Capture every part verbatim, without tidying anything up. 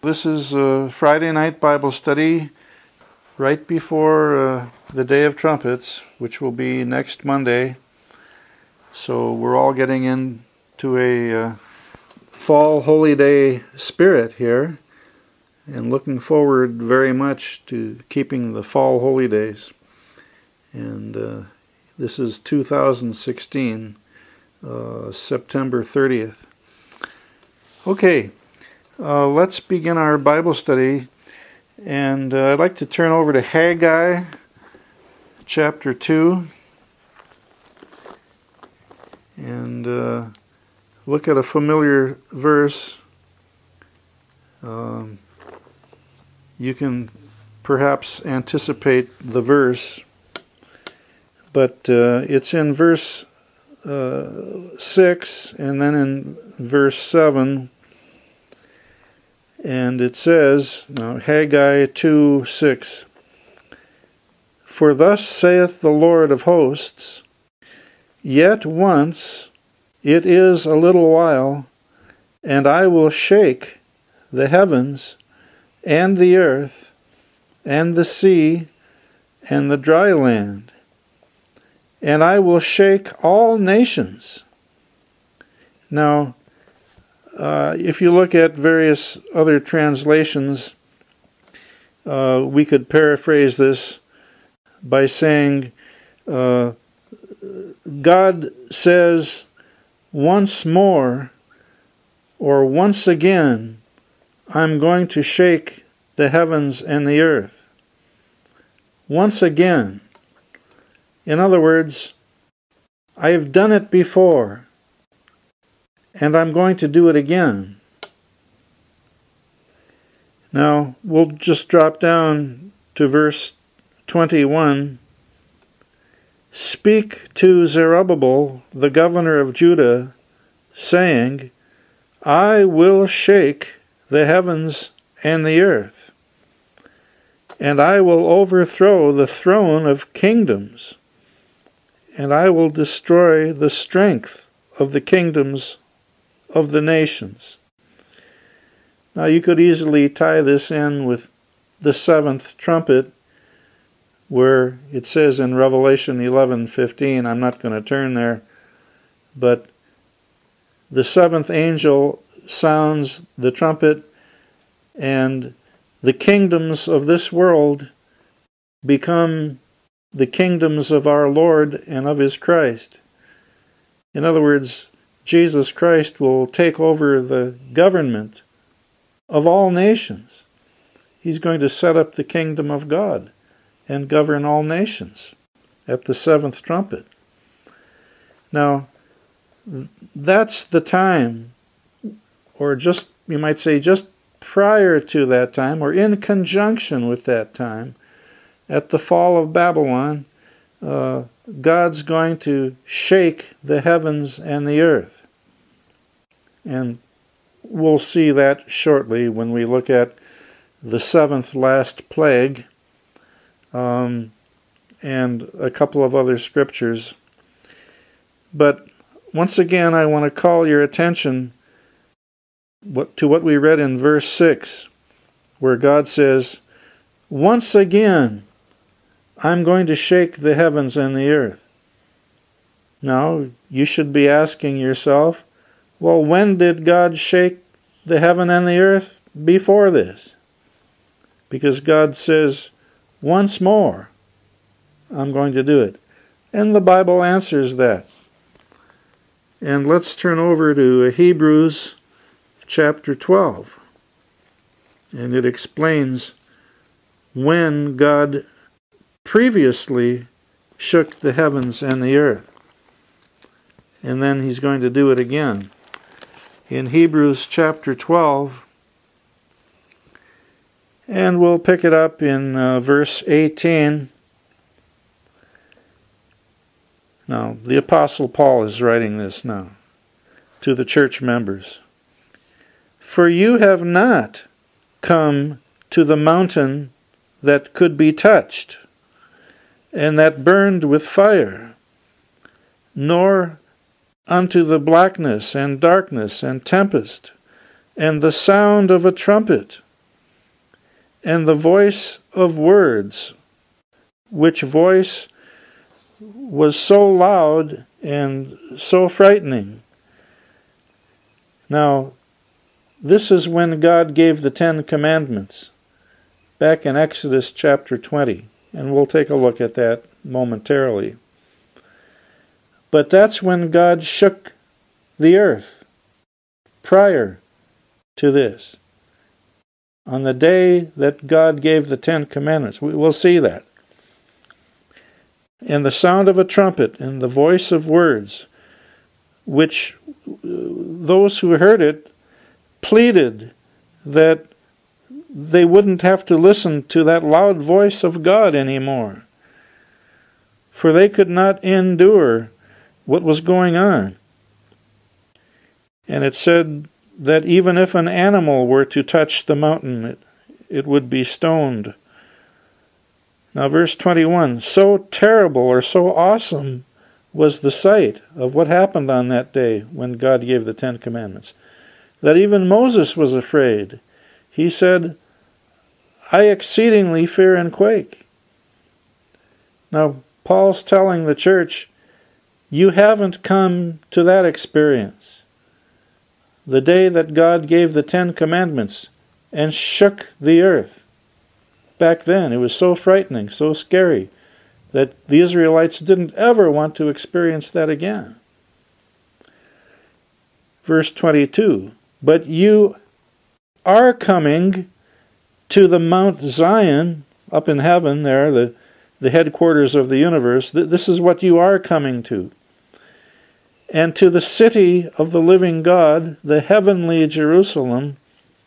This is a Friday night Bible study right before uh, the Day of Trumpets, which will be next Monday. So we're all getting into a uh, fall holy day spirit here and looking forward very much to keeping the fall holy days. And uh, this is two thousand sixteen, uh, September thirtieth. Okay. Uh, let's begin our Bible study, and uh, I'd like to turn over to Haggai, chapter two, and uh, look at a familiar verse. Um, you can perhaps anticipate the verse, but uh, it's in verse uh, six, and then in verse seven. And it says, now Haggai two six, "For thus saith the Lord of hosts, Yet once, it is a little while, and I will shake the heavens, and the earth, and the sea, and the dry land, and I will shake all nations." Now, Uh, if you look at various other translations, uh, we could paraphrase this by saying, uh, God says once more, or once again, I'm going to shake the heavens and the earth. Once again. In other words, I've done it before, and I'm going to do it again. Now, we'll just drop down to verse twenty-one. "Speak to Zerubbabel, the governor of Judah, saying, I will shake the heavens and the earth, and I will overthrow the throne of kingdoms, and I will destroy the strength of the kingdoms of the nations." Now you could easily tie this in with the seventh trumpet, where it says in Revelation eleven fifteen, I'm not going to turn there, but the seventh angel sounds the trumpet, and the kingdoms of this world become the kingdoms of our Lord and of His Christ. In other words, Jesus Christ will take over the government of all nations. He's going to set up the kingdom of God and govern all nations at the seventh trumpet. Now, that's the time, or just, you might say, just prior to that time, or in conjunction with that time, at the fall of Babylon, uh, God's going to shake the heavens and the earth. And we'll see that shortly when we look at the seventh last plague um, and a couple of other scriptures. But once again, I want to call your attention to what we read in verse six, where God says, once again, I'm going to shake the heavens and the earth. Now, you should be asking yourself, well, when did God shake the heaven and the earth before this? Because God says, once more, I'm going to do it. And the Bible answers that. And let's turn over to Hebrews chapter twelve. And it explains when God previously shook the heavens and the earth. And then He's going to do it again. In Hebrews chapter twelve, and we'll pick it up in uh, verse eighteen. Now, the Apostle Paul is writing this now to the church members. "For you have not come to the mountain that could be touched, and that burned with fire, nor unto the blackness and darkness and tempest, and the sound of a trumpet, and the voice of words, which voice was so loud and so frightening. Now, this is when God gave the Ten Commandments, back in Exodus chapter twenty, and we'll take a look at that momentarily. But that's when God shook the earth, prior to this, on the day that God gave the Ten Commandments. We will see that. And the sound of a trumpet and the voice of words, which those who heard it pleaded that they wouldn't have to listen to that loud voice of God anymore, for they could not endure what was going on. And it said that even if an animal were to touch the mountain, it, it would be stoned. Now verse twenty-one, so terrible or so awesome was the sight of what happened on that day when God gave the Ten Commandments, that even Moses was afraid. He said, I exceedingly fear and quake. Now, Paul's telling the church, you haven't come to that experience. The day that God gave the Ten Commandments and shook the earth. Back then, it was so frightening, so scary, that the Israelites didn't ever want to experience that again. Verse twenty-two, but you are coming to the Mount Zion, up in heaven there, the, the headquarters of the universe. This is what you are coming to. And to the city of the living God, the heavenly Jerusalem,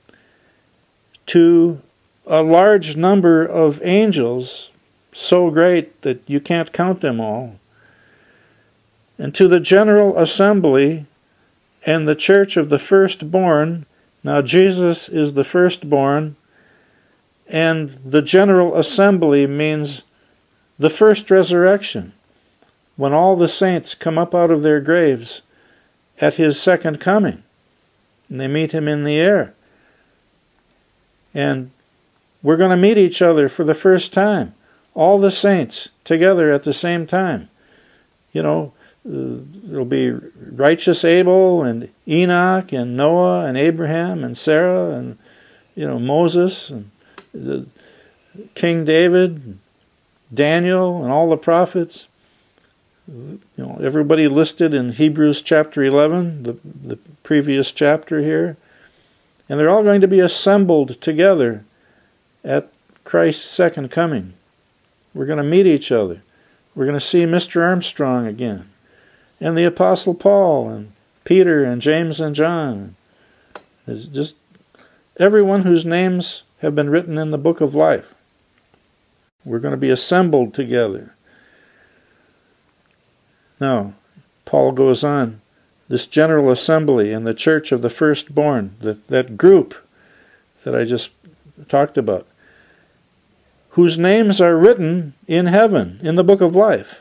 to a large number of angels, so great that you can't count them all, and to the general assembly and the church of the firstborn. Now Jesus is the firstborn, and the general assembly means the first resurrection, when all the saints come up out of their graves at his second coming, and they meet him in the air. And we're going to meet each other for the first time, all the saints together at the same time. You know, uh, there'll be righteous Abel and Enoch and Noah and Abraham and Sarah and, you know, Moses and the King David, Daniel, and all the prophets. You know, everybody listed in Hebrews chapter eleven, the, the previous chapter here. And they're all going to be assembled together at Christ's second coming. We're going to meet each other. We're going to see Mister Armstrong again, and the Apostle Paul, and Peter, and James, and John. It's just everyone whose names have been written in the book of life. We're going to be assembled together. Now, Paul goes on, this general assembly and the church of the firstborn, that, that group that I just talked about, whose names are written in heaven, in the book of life.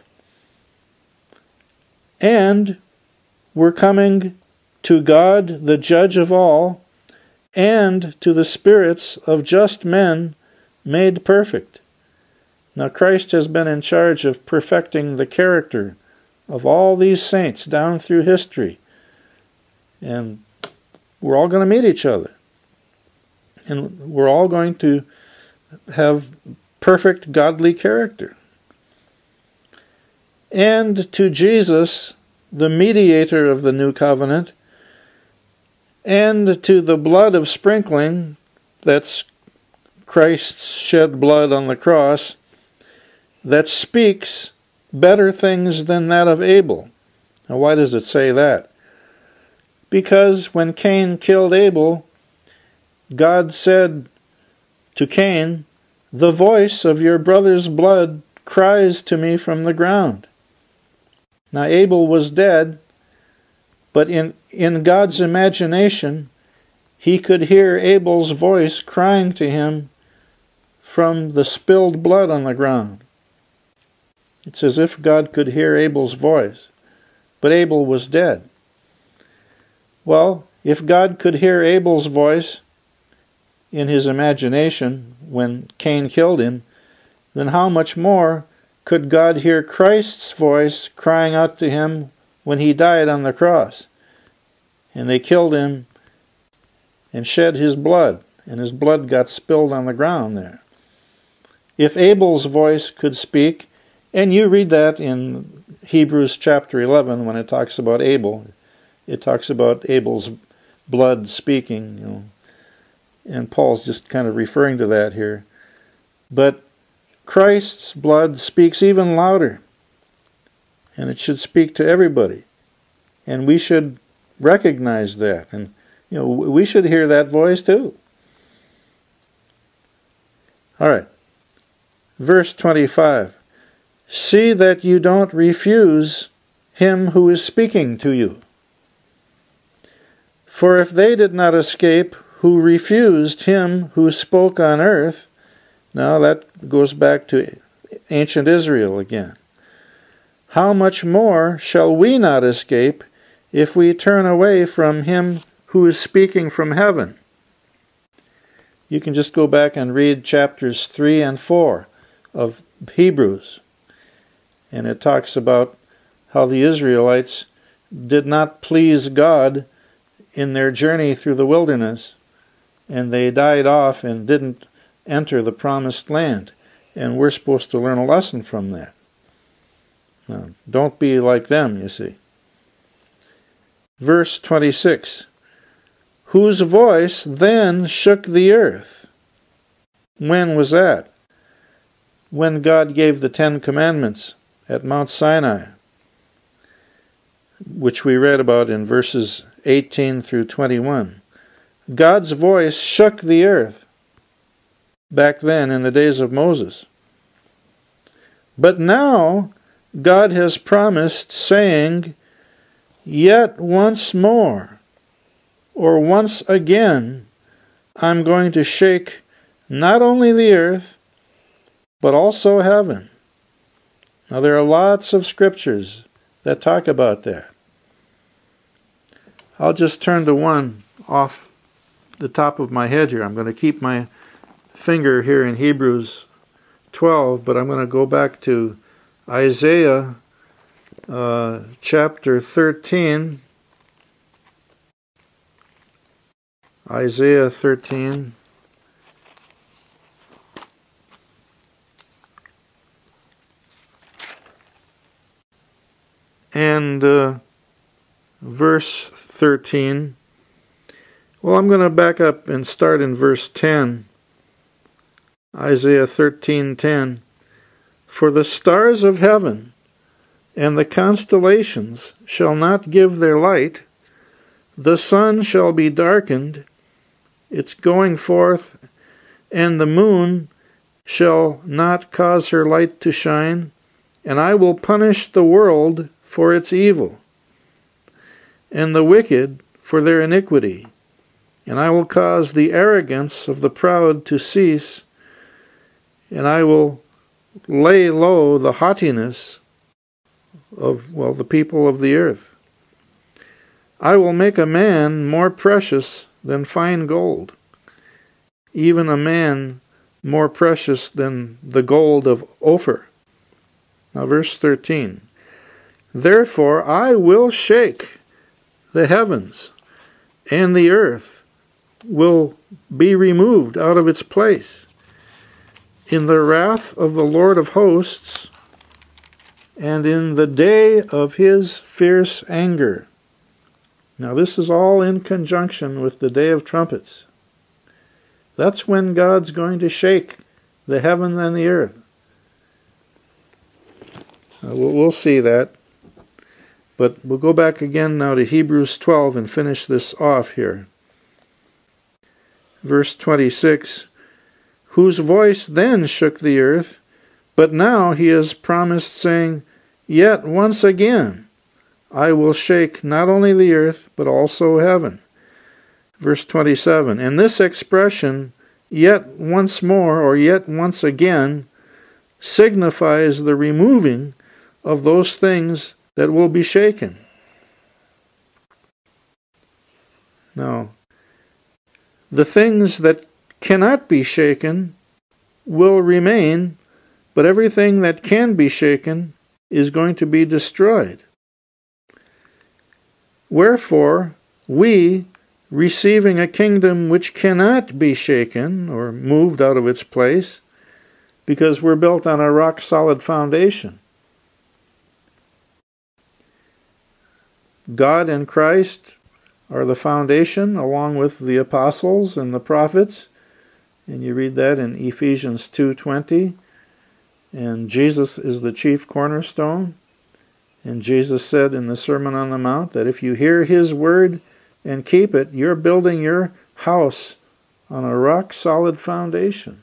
And we're coming to God, the judge of all, and to the spirits of just men made perfect. Now Christ has been in charge of perfecting the character of all these saints down through history. And we're all going to meet each other. And we're all going to have perfect godly character. And to Jesus, the mediator of the new covenant, and to the blood of sprinkling, that's Christ's shed blood on the cross, that speaks better things than that of Abel. Now why does it say that? Because when Cain killed Abel, God said to Cain, the voice of your brother's blood cries to me from the ground. Now Abel was dead, but in, in God's imagination, he could hear Abel's voice crying to him from the spilled blood on the ground. It's as if God could hear Abel's voice, but Abel was dead. Well, if God could hear Abel's voice, in his imagination when Cain killed him, then how much more could God hear Christ's voice crying out to him when he died on the cross? And they killed him and shed his blood, and his blood got spilled on the ground there. If Abel's voice could speak, and you read that in Hebrews chapter eleven when it talks about Abel, it talks about Abel's blood speaking, you know, and Paul's just kind of referring to that here. But Christ's blood speaks even louder, and it should speak to everybody, and we should recognize that, and you know we should hear that voice too. All right, verse twenty-five. See that you don't refuse him who is speaking to you. For if they did not escape who refused him who spoke on earth, now that goes back to ancient Israel again, how much more shall we not escape if we turn away from him who is speaking from heaven? You can just go back and read chapters three and four of Hebrews, and it talks about how the Israelites did not please God in their journey through the wilderness, and they died off and didn't enter the promised land. And we're supposed to learn a lesson from that. Now, don't be like them, you see. Verse twenty-six. Whose voice then shook the earth? When was that? When God gave the Ten Commandments at Mount Sinai, which we read about in verses eighteen through twenty-one. God's voice shook the earth back then in the days of Moses. But now God has promised, saying, yet once more, or once again, I'm going to shake not only the earth, but also heaven. Now there are lots of scriptures that talk about that. I'll just turn to one off the top of my head here. I'm going to keep my finger here in Hebrews twelve, but I'm going to go back to Isaiah uh, chapter thirteen. Isaiah thirteen. And uh, verse thirteen. Well, I'm going to back up and start in verse ten. Isaiah thirteen ten. For the stars of heaven and the constellations shall not give their light. The sun shall be darkened, its going forth, and the moon shall not cause her light to shine. And I will punish the world for its evil, and the wicked for their iniquity. And I will cause the arrogance of the proud to cease, and I will lay low the haughtiness of, well, the people of the earth. I will make a man more precious than fine gold, even a man more precious than the gold of Ophir. Now verse thirteen. Therefore I will shake the heavens, and the earth will be removed out of its place in the wrath of the Lord of hosts, and in the day of his fierce anger. Now this is all in conjunction with the day of trumpets. That's when God's going to shake the heaven and the earth. Uh, we'll, we'll see that. But we'll go back again now to Hebrews twelve and finish this off here. Verse twenty-six. Whose voice then shook the earth, but now he has promised, saying, yet once again I will shake not only the earth, but also heaven. Verse twenty-seven. And this expression, yet once more, or yet once again, signifies the removing of those things that will be shaken. Now, the things that cannot be shaken will remain, but everything that can be shaken is going to be destroyed. Wherefore, we, receiving a kingdom which cannot be shaken or moved out of its place, because we're built on a rock-solid foundation. God and Christ are the foundation, along with the apostles and the prophets, and you read that in Ephesians two twenty, and Jesus is the chief cornerstone, and Jesus said in the Sermon on the Mount that if you hear His word and keep it, you're building your house on a rock-solid foundation.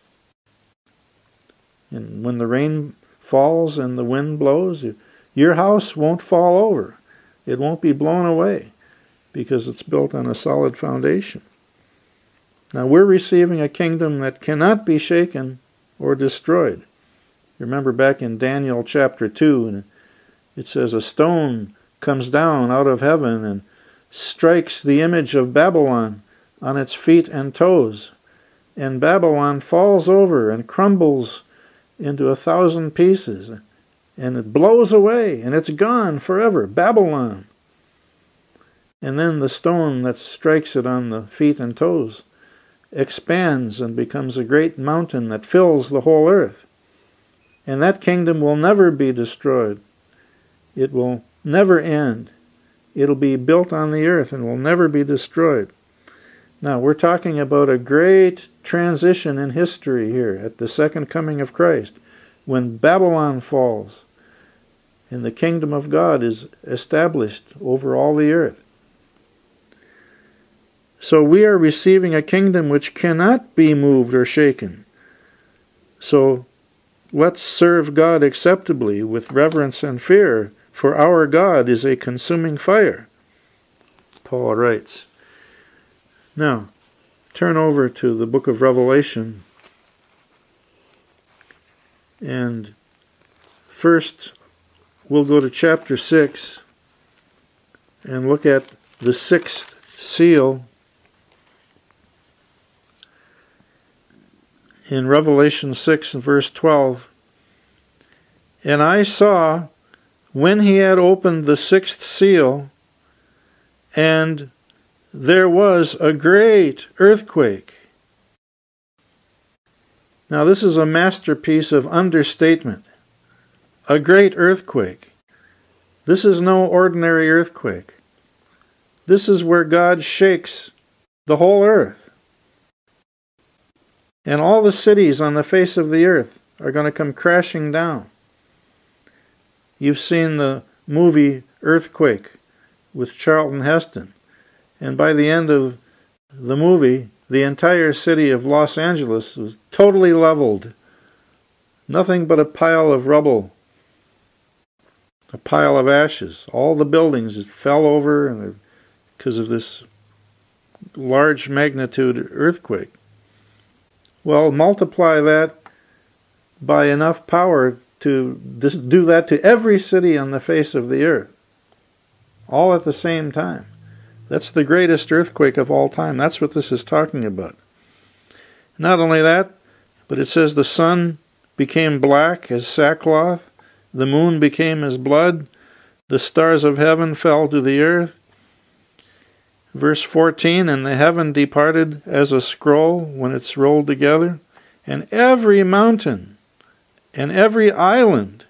And when the rain falls and the wind blows, your house won't fall over. It won't be blown away because it's built on a solid foundation. Now we're receiving a kingdom that cannot be shaken or destroyed. Remember back in Daniel chapter two, and it says a stone comes down out of heaven and strikes the image of Babylon on its feet and toes, and Babylon falls over and crumbles into a thousand pieces, and it blows away, and it's gone forever, Babylon. And then the stone that strikes it on the feet and toes expands and becomes a great mountain that fills the whole earth. And that kingdom will never be destroyed. It will never end. It'll be built on the earth and will never be destroyed. Now, we're talking about a great transition in history here at the second coming of Christ, when Babylon falls and the kingdom of God is established over all the earth. So we are receiving a kingdom which cannot be moved or shaken. So let's serve God acceptably with reverence and fear, for our God is a consuming fire, Paul writes. Now, turn over to the book of Revelation, and first we'll go to chapter six and look at the sixth seal. In Revelation six and verse twelve, and I saw when he had opened the sixth seal, and there was a great earthquake. Now this is a masterpiece of understatement. A great earthquake. This is no ordinary earthquake. This is where God shakes the whole earth. And all the cities on the face of the earth are going to come crashing down. You've seen the movie Earthquake with Charlton Heston. And by the end of the movie, the entire city of Los Angeles was totally leveled. Nothing but a pile of rubble. A pile of ashes. All the buildings fell over and because of this large magnitude earthquake. Well, multiply that by enough power to do that to every city on the face of the earth, all at the same time. That's the greatest earthquake of all time. That's what this is talking about. Not only that, but it says the sun became black as sackcloth, the moon became as blood, the stars of heaven fell to the earth. Verse fourteen, and the heaven departed as a scroll when it's rolled together, and every mountain and every island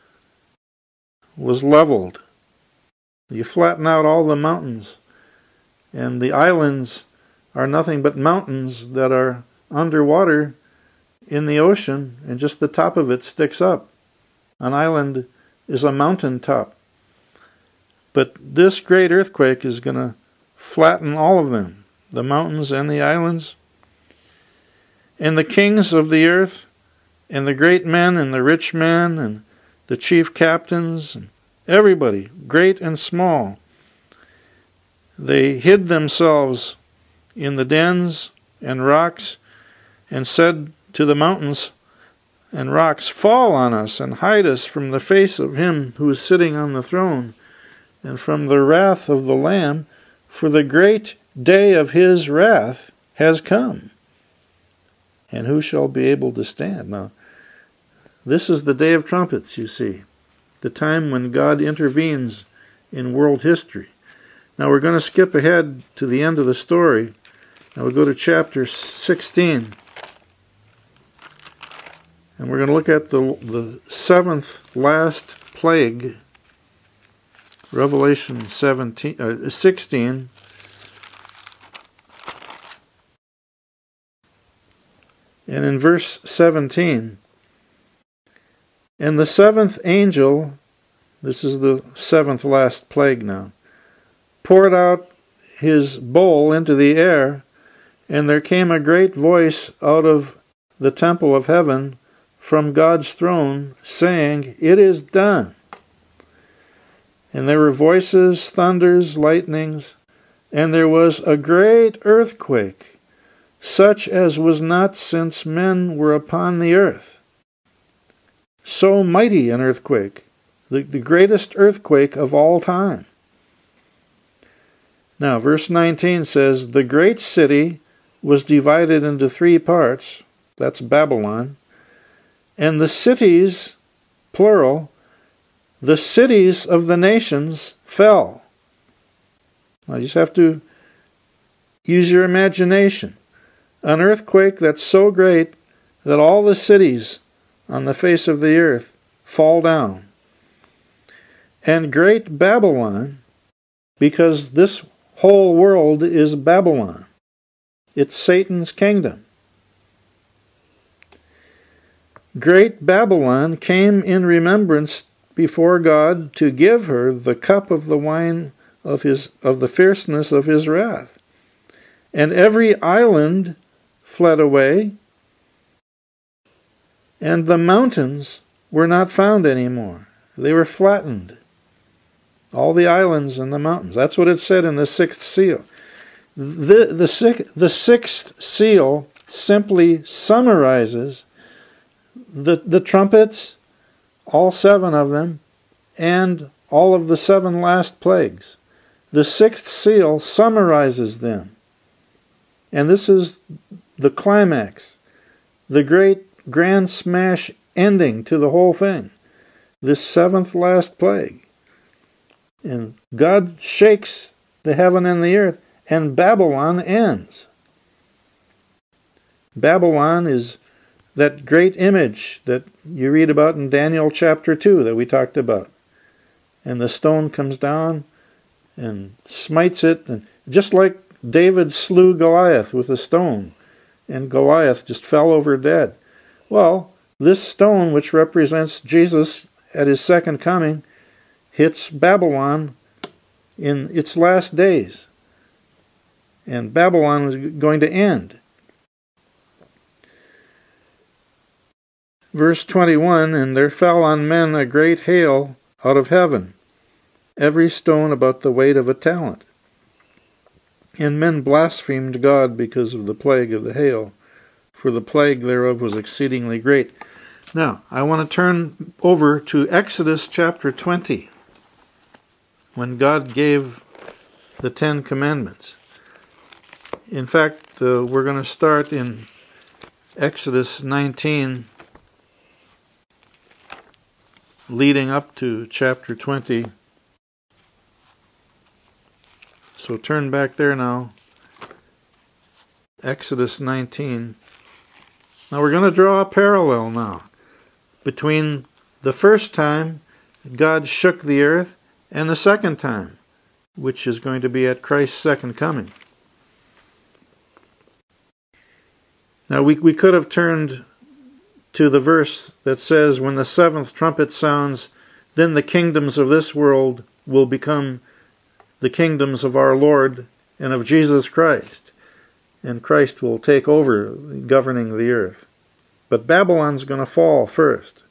was leveled. You flatten out all the mountains, and the islands are nothing but mountains that are underwater in the ocean, and just the top of it sticks up. An island is a mountain top. But this great earthquake is going to flatten all of them, the mountains and the islands. And the kings of the earth, and the great men, and the rich men, and the chief captains, and everybody, great and small, they hid themselves in the dens and rocks, and said to the mountains and rocks, fall on us, and hide us from the face of him who is sitting on the throne, and from the wrath of the Lamb, for the great day of his wrath has come. And who shall be able to stand? Now, this is the day of trumpets, you see. The time when God intervenes in world history. Now we're going to skip ahead to the end of the story. Now we'll go to chapter sixteen. And we're going to look at the, the seventh last plague. Revelation seventeen, uh, sixteen. And in verse seventeen, and the seventh angel, this is the seventh last plague now, poured out his bowl into the air, and there came a great voice out of the temple of heaven from God's throne, saying, "It is done." And there were voices, thunders, lightnings, and there was a great earthquake, such as was not since men were upon the earth. So mighty an earthquake, the, the greatest earthquake of all time. Now, verse nineteen says, the great city was divided into three parts. That's Babylon. And the cities, plural, the cities of the nations fell. Now, you just have to use your imagination. An earthquake that's so great that all the cities on the face of the earth fall down. And great Babylon, because this whole world is Babylon. It's Satan's kingdom. Great Babylon came in remembrance before God to give her the cup of the wine of his of the fierceness of his wrath. And every island fled away, and the mountains were not found anymore. They were flattened. All the islands and the mountains. That's what it said in the sixth seal. The, the, six, the sixth seal simply summarizes the, the trumpets, all seven of them, and all of the seven last plagues. The sixth seal summarizes them. And this is the climax, the great grand smash ending to the whole thing, this seventh last plague. And God shakes the heaven and the earth, and Babylon ends. Babylon is that great image that you read about in Daniel chapter two that we talked about. And the stone comes down and smites it, and just like David slew Goliath with a stone, and Goliath just fell over dead. Well, this stone, which represents Jesus at his second coming, hits Babylon in its last days. And Babylon is going to end. Verse twenty-one, and there fell on men a great hail out of heaven, every stone about the weight of a talent. And men blasphemed God because of the plague of the hail, for the plague thereof was exceedingly great. Now, I want to turn over to Exodus chapter twenty, when God gave the Ten Commandments. In fact, uh, we're going to start in Exodus nineteen, leading up to chapter twenty. So turn back there now. Exodus nineteen. Now we're going to draw a parallel now between the first time God shook the earth and the second time, which is going to be at Christ's second coming. Now we, we could have turned to the verse that says, when the seventh trumpet sounds, then the kingdoms of this world will become the kingdoms of our Lord and of Jesus Christ, and Christ will take over governing the earth. But Babylon's going to fall first.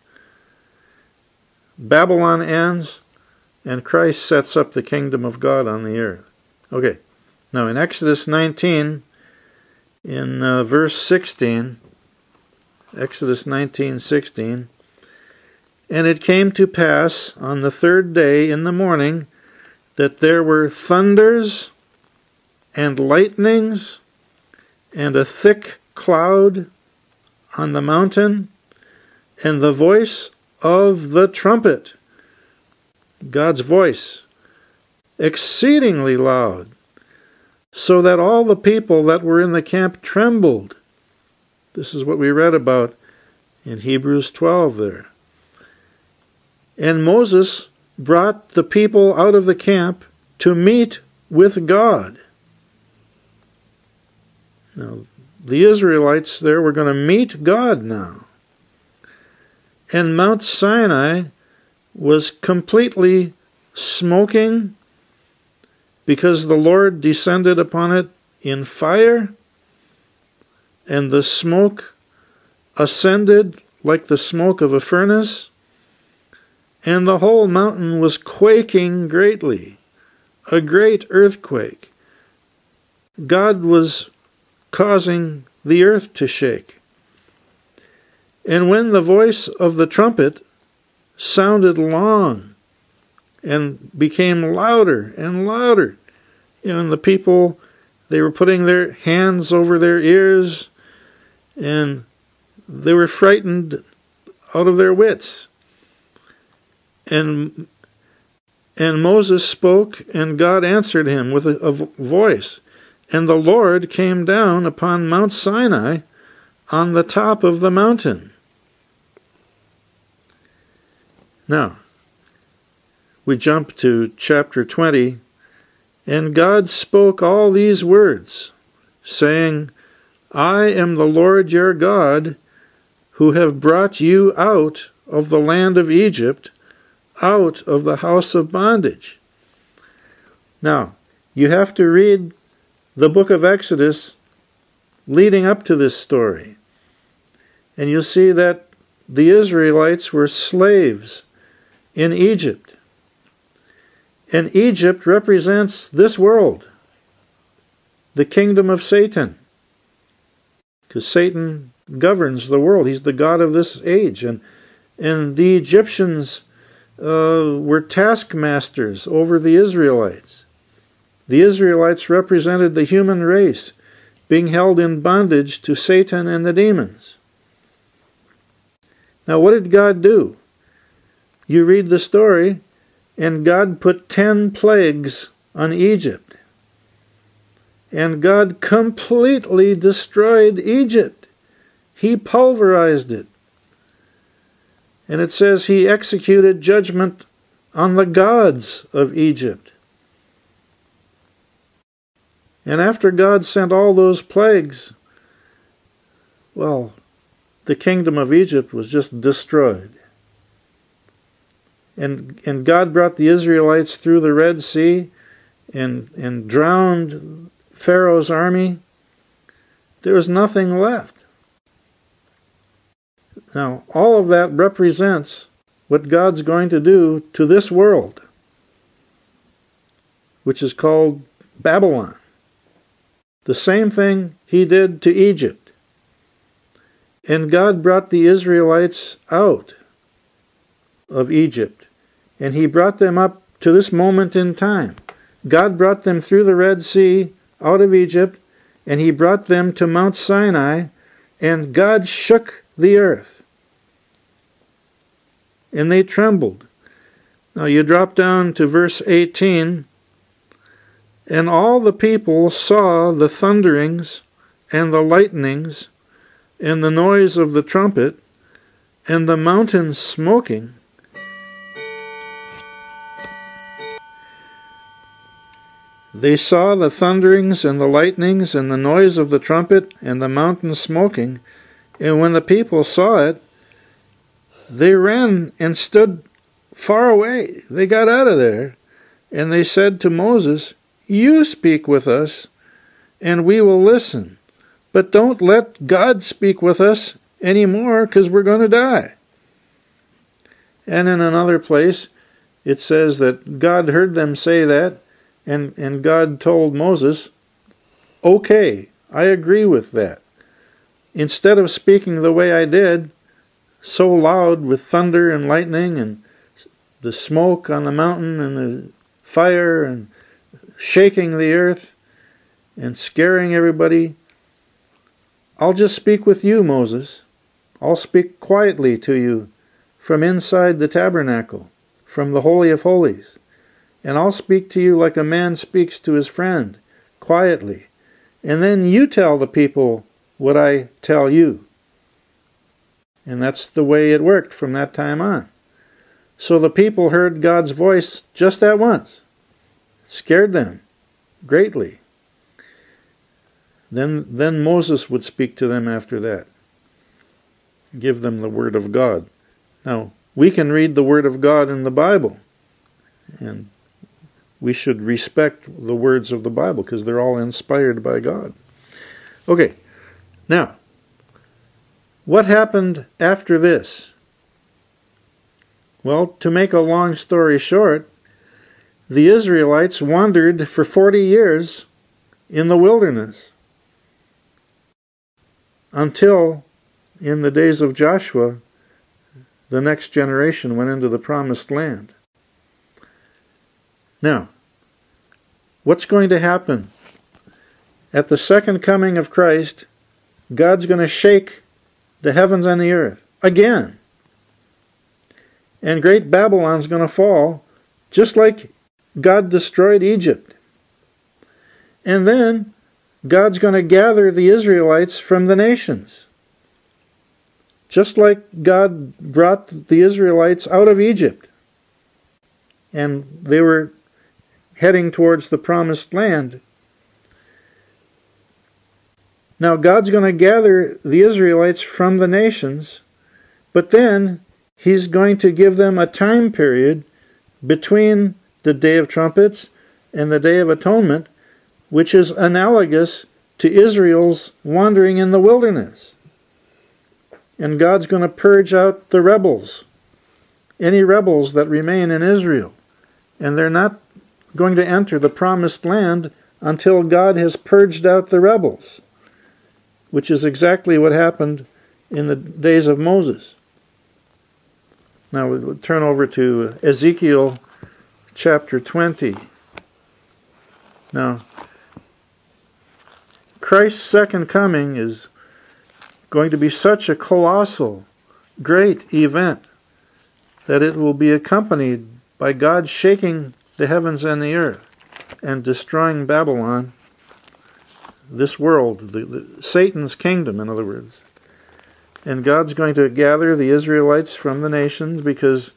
Babylon ends, and Christ sets up the kingdom of God on the earth. Okay, now in Exodus nineteen, in uh, verse sixteen, Exodus nineteen sixteen, and it came to pass on the third day in the morning that there were thunders and lightnings and a thick cloud on the mountain, and the voice of the trumpet, God's voice, exceedingly loud, so that all the people that were in the camp trembled. This is what we read about in Hebrews twelve there. And Moses brought the people out of the camp to meet with God. Now, the Israelites there were going to meet God now. And Mount Sinai was completely smoking because the Lord descended upon it in fire, and the smoke ascended like the smoke of a furnace, and the whole mountain was quaking greatly, a great earthquake. God was causing the earth to shake. And when the voice of the trumpet sounded long and became louder and louder, you know, and the people, they were putting their hands over their ears, and they were frightened out of their wits. And and Moses spoke, and God answered him with a, a voice. And the Lord came down upon Mount Sinai on the top of the mountain. Now, we jump to chapter twenty, and God spoke all these words, saying, I am the Lord your God, who have brought you out of the land of Egypt, out of the house of bondage. Now, you have to read the book of Exodus leading up to this story, and you'll see that the Israelites were slaves in Egypt. And Egypt represents this world, the kingdom of Satan, because Satan governs the world. He's the god of this age. And, and the Egyptians uh, were taskmasters over the Israelites. The Israelites represented the human race being held in bondage to Satan and the demons. Now, what did God do? You read the story, and God put ten plagues on Egypt. And God completely destroyed Egypt. He pulverized it. And it says he executed judgment on the gods of Egypt. And after God sent all those plagues, well, the kingdom of Egypt was just destroyed. And, and God brought the Israelites through the Red Sea and, and drowned Pharaoh's army. There was nothing left. Now, all of that represents what God's going to do to this world, which is called Babylon. The same thing he did to Egypt. And God brought the Israelites out of Egypt, and he brought them up to this moment in time. God brought them through the Red Sea, out of Egypt, and he brought them to Mount Sinai, and God shook the earth. And they trembled. Now you drop down to verse eighteen. And all the people saw the thunderings and the lightnings and the noise of the trumpet and the mountain smoking. They saw the thunderings and the lightnings and the noise of the trumpet and the mountain smoking. And when the people saw it, they ran and stood far away. They got out of there. And they said to Moses, you speak with us, and we will listen. But don't let God speak with us anymore, because we're going to die. And in another place, it says that God heard them say that, and, and God told Moses, okay, I agree with that. Instead of speaking the way I did, so loud with thunder and lightning and the smoke on the mountain and the fire and shaking the earth and scaring everybody, I'll just speak with you, Moses, I'll speak quietly to you from inside the tabernacle, from the Holy of Holies. And I'll speak to you like a man speaks to his friend, quietly. And then you tell the people what I tell you. And that's the way it worked from that time on. So the people heard God's voice just at once. It scared them greatly. Then, then Moses would speak to them after that. Give them the Word of God. Now, we can read the Word of God in the Bible. And we should respect the words of the Bible because they're all inspired by God. Okay, now, what happened after this? Well, to make a long story short, the Israelites wandered for forty years in the wilderness until, in the days of Joshua, the next generation went into the promised land. Now, what's going to happen? At the second coming of Christ, God's going to shake the heavens and the earth again. And great Babylon's going to fall, just like God destroyed Egypt. And then God's going to gather the Israelites from the nations. Just like God brought the Israelites out of Egypt. And they were heading towards the promised land. Now God's going to gather the Israelites from the nations, but then He's going to give them a time period between the Day of Trumpets and the Day of Atonement, which is analogous to Israel's wandering in the wilderness. And God's going to purge out the rebels, any rebels that remain in Israel. And they're not going to enter the promised land until God has purged out the rebels, which is exactly what happened in the days of Moses. Now we'll turn over to Ezekiel chapter twenty. Now, Christ's second coming is going to be such a colossal, great event that it will be accompanied by God shaking the heavens and the earth and destroying Babylon, this world, the, the, Satan's kingdom, in other words. And God's going to gather the Israelites from the nations because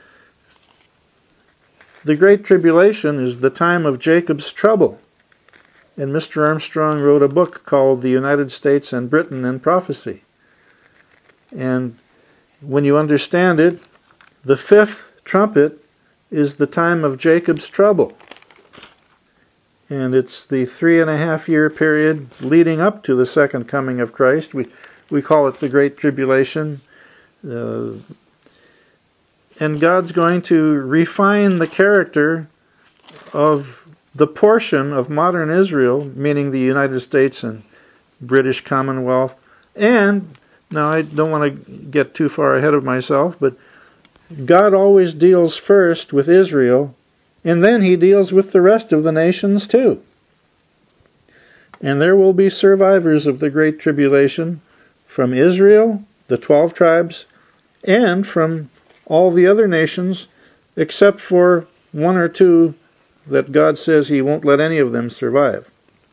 the Great Tribulation is the time of Jacob's trouble. And Mister Armstrong wrote a book called The United States and Britain in Prophecy. And when you understand it, the fifth trumpet is the time of Jacob's trouble. And it's the three and a half year period leading up to the second coming of Christ. We we call it the Great Tribulation. Uh, and God's going to refine the character of the portion of modern Israel, meaning the United States and British Commonwealth. And, now I don't want to get too far ahead of myself, but God always deals first with Israel, and then He deals with the rest of the nations too. And there will be survivors of the Great Tribulation from Israel, the twelve tribes, and from all the other nations, except for one or two that God says He won't let any of them survive.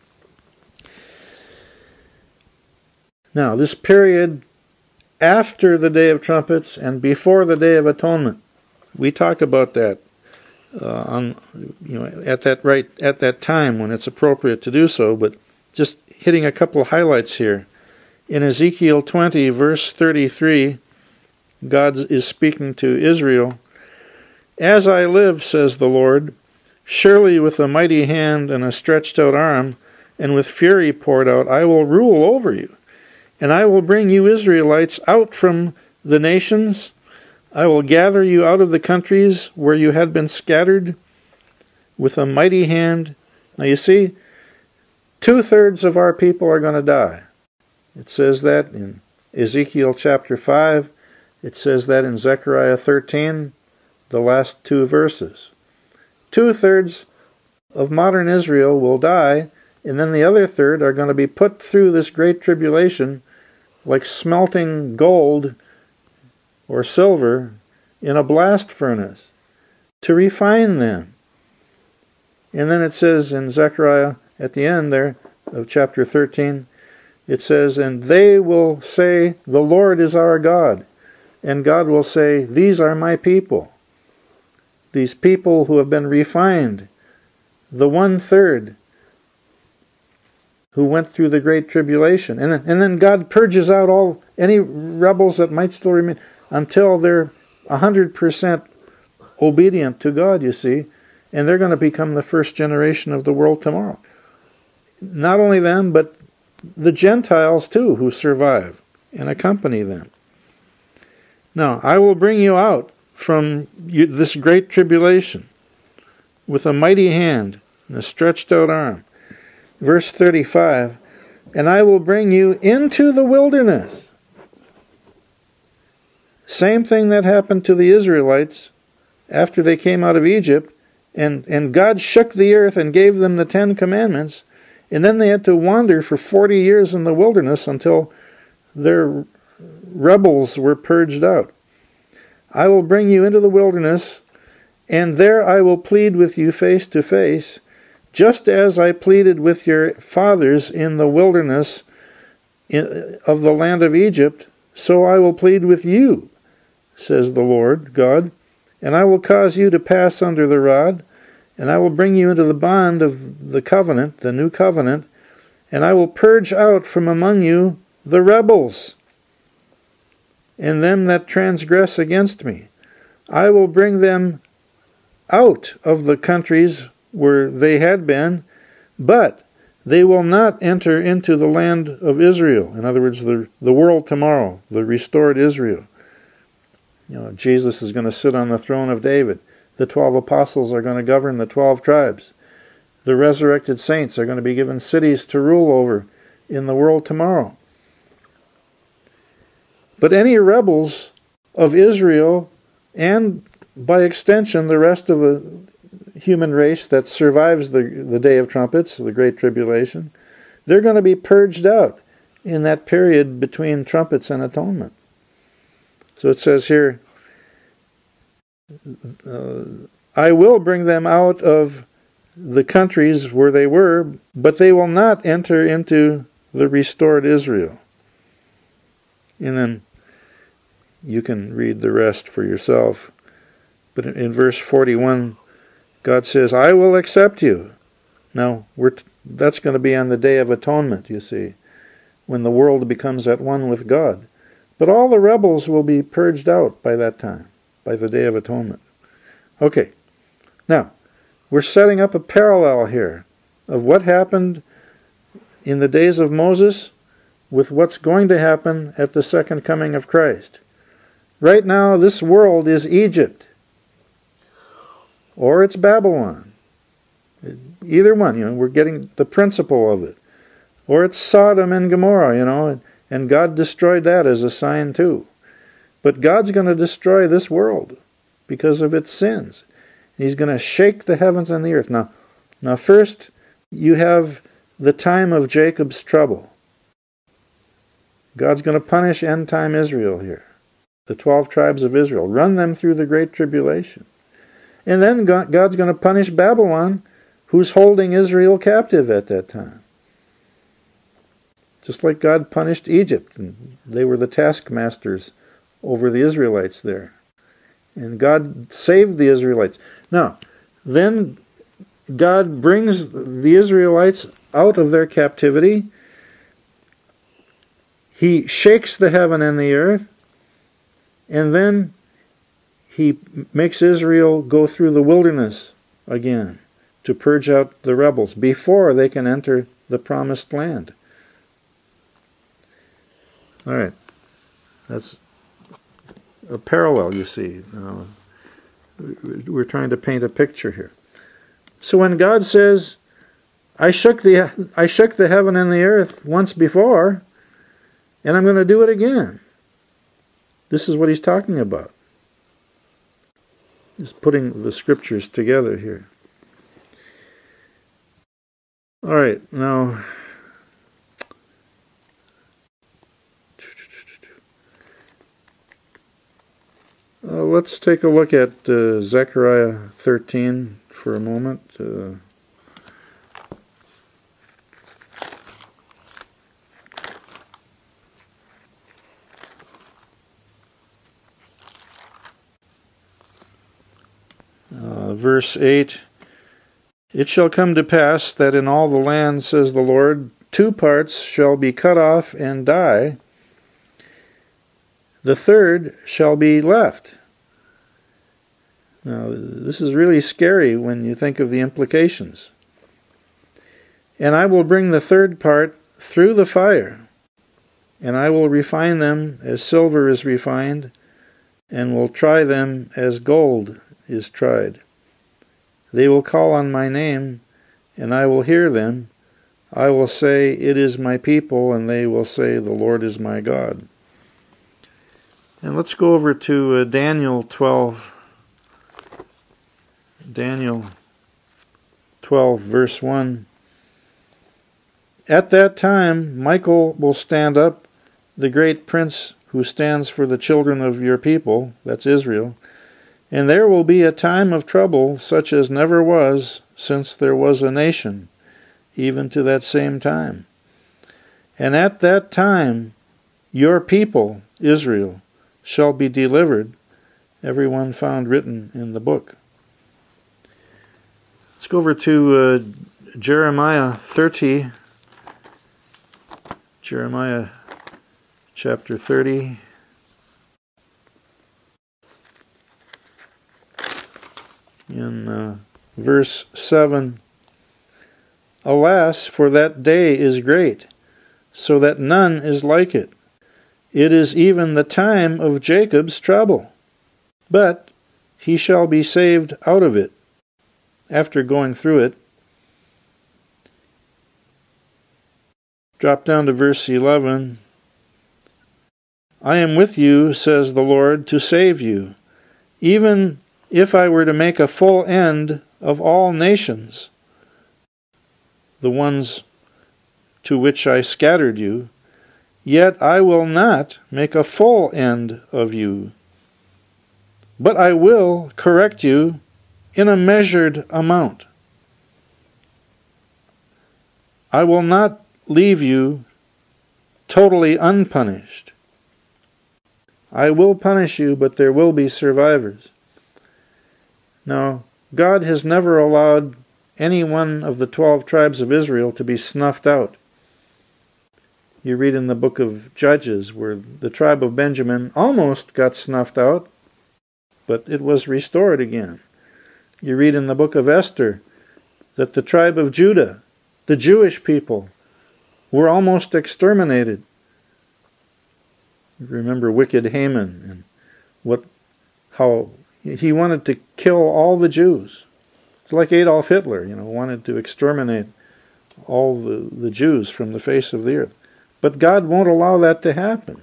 Now, this period after the Day of Trumpets and before the Day of Atonement, we talk about that uh, on, you know, at that right at that time when it's appropriate to do so. But just hitting a couple of highlights here. In Ezekiel twenty, verse thirty-three, God is speaking to Israel. "As I live, says the Lord, surely with a mighty hand and a stretched out arm, and with fury poured out, I will rule over you. And I will bring you Israelites out from the nations. I will gather you out of the countries where you had been scattered with a mighty hand." Now you see, two-thirds of our people are going to die. It says that in Ezekiel chapter five. It says that in Zechariah thirteen, the last two verses. Two-thirds of modern Israel will die, and then the other third are going to be put through this great tribulation like smelting gold or silver in a blast furnace to refine them. And then it says in Zechariah, at the end there of chapter thirteen, it says, and they will say, the Lord is our God. And God will say, these are my people. These people who have been refined, the one-third who went through the Great Tribulation. And then, and then God purges out all any rebels that might still remain until they're one hundred percent obedient to God, you see. And they're going to become the first generation of the world tomorrow. Not only them, but the Gentiles too, who survive and accompany them. Now, I will bring you out from you, this great tribulation with a mighty hand and a stretched out arm. Verse thirty-five, and I will bring you into the wilderness. Same thing that happened to the Israelites after they came out of Egypt, and, and God shook the earth and gave them the Ten Commandments, and then they had to wander for forty years in the wilderness until their rebels were purged out. I will bring you into the wilderness, and there I will plead with you face to face, just as I pleaded with your fathers in the wilderness in, of the land of Egypt, so I will plead with you, says the Lord God, and I will cause you to pass under the rod, and I will bring you into the bond of the covenant, the new covenant, and I will purge out from among you the rebels, and them that transgress against me. I will bring them out of the countries where they had been, but they will not enter into the land of Israel. In other words, the, the world tomorrow, the restored Israel. You know, Jesus is going to sit on the throne of David. The twelve apostles are going to govern the twelve tribes. The resurrected saints are going to be given cities to rule over in the world tomorrow. But any rebels of Israel, and by extension the rest of the human race that survives the, the Day of Trumpets, the Great Tribulation, they're going to be purged out in that period between trumpets and atonement. So it says here, uh, I will bring them out of the countries where they were, but they will not enter into the restored Israel. And then you can read the rest for yourself. But in verse forty-one, God says, I will accept you. Now, we're t- that's going to be on the Day of Atonement, you see, when the world becomes at one with God. But all the rebels will be purged out by that time, by the Day of Atonement. Okay, now, we're setting up a parallel here of what happened in the days of Moses with what's going to happen at the second coming of Christ. Right now, this world is Egypt, or it's Babylon. Either one, you know, we're getting the principle of it. Or it's Sodom and Gomorrah, you know, and, and God destroyed that as a sign too. But God's going to destroy this world because of its sins. He's going to shake the heavens and the earth. Now, now first, you have the time of Jacob's trouble. God's going to punish end-time Israel here. The twelve tribes of Israel. Run them through the Great Tribulation. And then God's going to punish Babylon, who's holding Israel captive at that time. Just like God punished Egypt. And they were the taskmasters over the Israelites there. And God saved the Israelites. Now, then God brings the Israelites out of their captivity. He shakes the heaven and the earth. And then he makes Israel go through the wilderness again to purge out the rebels before they can enter the promised land. All right. That's a parallel, you see. Uh, we're trying to paint a picture here. So when God says, I shook the I shook the heaven and the earth once before, and I'm going to do it again. This is what he's talking about. He's putting the scriptures together here. All right, now Uh, let's take a look at uh, Zechariah thirteen for a moment. Uh, uh, verse eight. It shall come to pass that in all the land, says the Lord, two parts shall be cut off and die. The third shall be left. Now, this is really scary when you think of the implications. And I will bring the third part through the fire, and I will refine them as silver is refined, and will try them as gold is tried. They will call on my name, and I will hear them. I will say, it is my people, and they will say, the Lord is my God. And let's go over to uh, Daniel twelve. Daniel twelve, verse one. At that time Michael will stand up, the great prince who stands for the children of your people, that's Israel, and there will be a time of trouble such as never was since there was a nation, even to that same time. And at that time your people, Israel, shall be delivered, every one found written in the book. Let's go over to uh, Jeremiah thirty. Jeremiah chapter thirty. In uh, verse seven. Alas, for that day is great, so that none is like it. It is even the time of Jacob's trouble, but he shall be saved out of it. After going through it, drop down to verse eleven. I am with you, says the Lord, to save you, even if I were to make a full end of all nations, the ones to which I scattered you, yet I will not make a full end of you, but I will correct you in a measured amount. I will not leave you totally unpunished. I will punish you, but there will be survivors. Now, God has never allowed any one of the twelve tribes of Israel to be snuffed out. You read in the book of Judges where the tribe of Benjamin almost got snuffed out, but it was restored again. You read in the book of Esther that the tribe of Judah, the Jewish people, were almost exterminated. You remember wicked Haman and what, how he wanted to kill all the Jews. It's like Adolf Hitler, you know, wanted to exterminate all the, the Jews from the face of the earth. But God won't allow that to happen.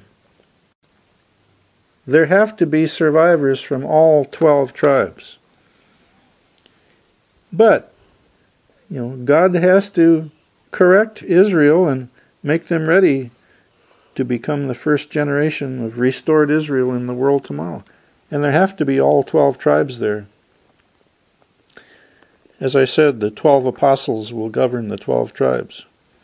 There have to be survivors from all twelve tribes. But, you know, God has to correct Israel and make them ready to become the first generation of restored Israel in the world tomorrow. And there have to be all twelve tribes there. As I said, the twelve apostles will govern the twelve tribes.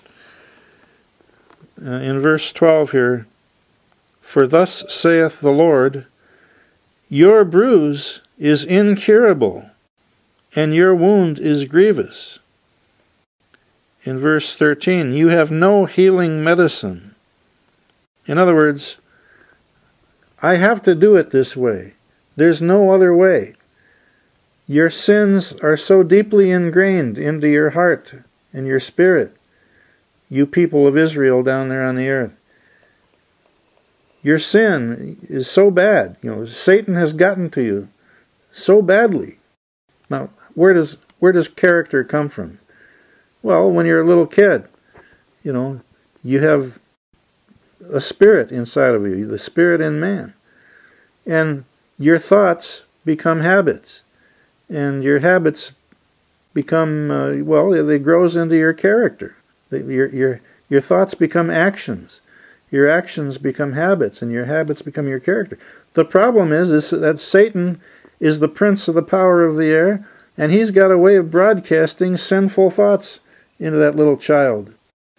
Uh, in verse twelve here, for thus saith the Lord, your bruise is incurable, and your wound is grievous. In verse thirteen, you have no healing medicine. In other words, I have to do it this way. There's no other way. Your sins are so deeply ingrained into your heart and your spirit, you people of Israel down there on the earth. Your sin is so bad. You know, Satan has gotten to you so badly. Now, where does where does character come from? Well, when you're a little kid, you know, you have a spirit inside of you, the spirit in man. And your thoughts become habits. And your habits become, uh, well, they grows into your character. Your, your, your thoughts become actions. your actions become habits, and your habits become your character. The problem is, is that Satan is the prince of the power of the air, and he's got a way of broadcasting sinful thoughts into that little child.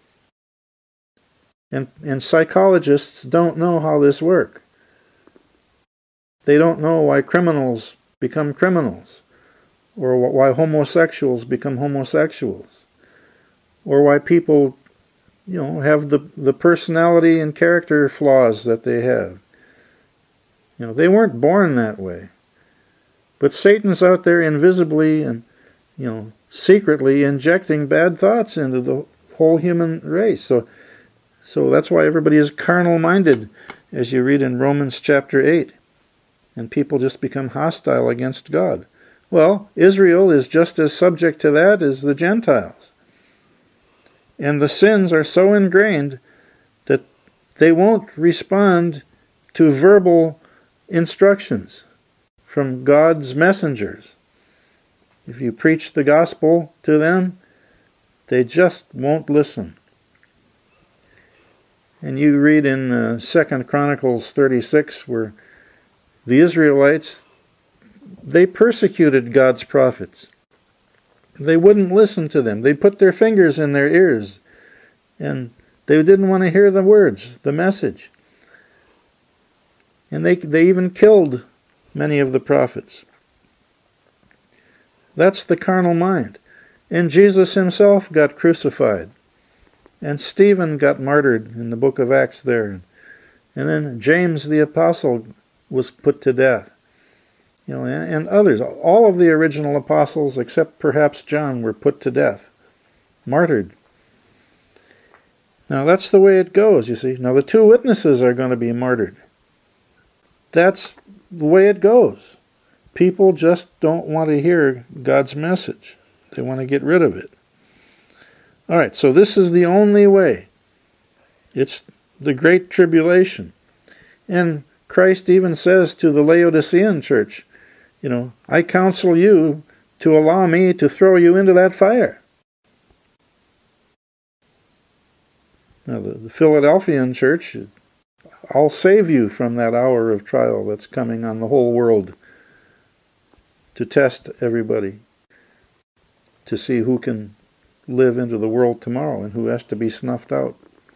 And, and psychologists don't know how this works. They don't know why criminals become criminals, or why homosexuals become homosexuals, or why people, you know, have the, the personality and character flaws that they have. You know, they weren't born that way. But Satan's out there invisibly and, you know, secretly injecting bad thoughts into the whole human race. So, so that's why everybody is carnal-minded, as you read in Romans chapter eight. And people just become hostile against God. Well, Israel is just as subject to that as the Gentiles. And the sins are so ingrained that they won't respond to verbal instructions from God's messengers. If you preach the gospel to them, they just won't listen. And you read in uh, Second Chronicles thirty-six where the Israelites, they persecuted God's prophets. They wouldn't listen to them. They put their fingers in their ears, and they didn't want to hear the words, the message. And they, they even killed many of the prophets. That's the carnal mind. And Jesus himself got crucified. And Stephen got martyred in the book of Acts there. And then James the apostle was put to death. You know, and, and others. All of the original apostles, except perhaps John, were put to death. Martyred. Now that's the way it goes, you see. Now the two witnesses are going to be martyred. That's the way it goes. People just don't want to hear God's message. They want to get rid of it. All right, so this is the only way. It's the Great Tribulation. And Christ even says to the Laodicean church, you know, I counsel you to allow me to throw you into that fire. Now, the, the Philadelphian church, I'll save you from that hour of trial that's coming on the whole world to test everybody, to see who can live into the world tomorrow and who has to be snuffed out.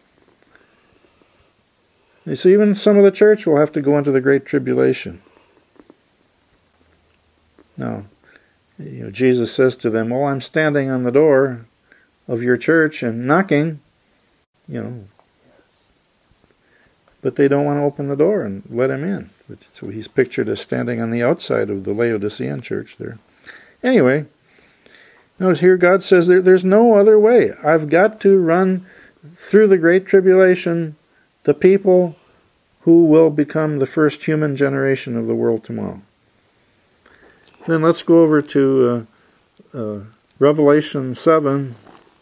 You see, even some of the church will have to go into the Great Tribulation. Now, you know, Jesus says to them, well, I'm standing on the door of your church and knocking, you know, but they don't want to open the door and let him in. So he's pictured as standing on the outside of the Laodicean church there. Anyway, notice here God says there, there's no other way. I've got to run through the Great Tribulation the people who will become the first human generation of the world tomorrow. Then let's go over to uh, uh, Revelation seven.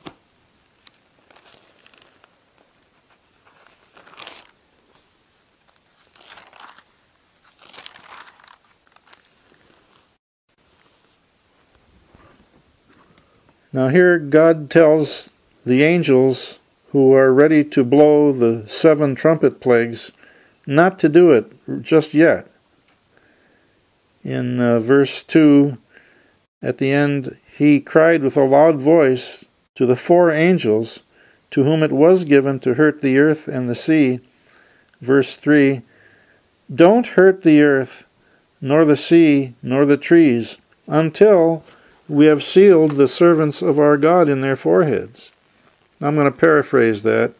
Now here God tells the angels who are ready to blow the seven trumpet plagues not to do it just yet. In uh, verse two, at the end, he cried with a loud voice to the four angels to whom it was given to hurt the earth and the sea. Verse three, don't hurt the earth, nor the sea, nor the trees, until we have sealed the servants of our God in their foreheads. I'm going to paraphrase that.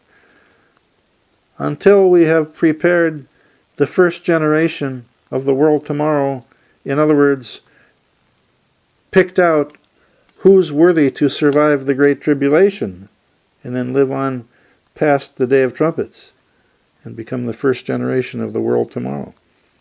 Until we have prepared the first generation of the world tomorrow, in other words, picked out who's worthy to survive the Great Tribulation and then live on past the Day of Trumpets and become the first generation of the world tomorrow.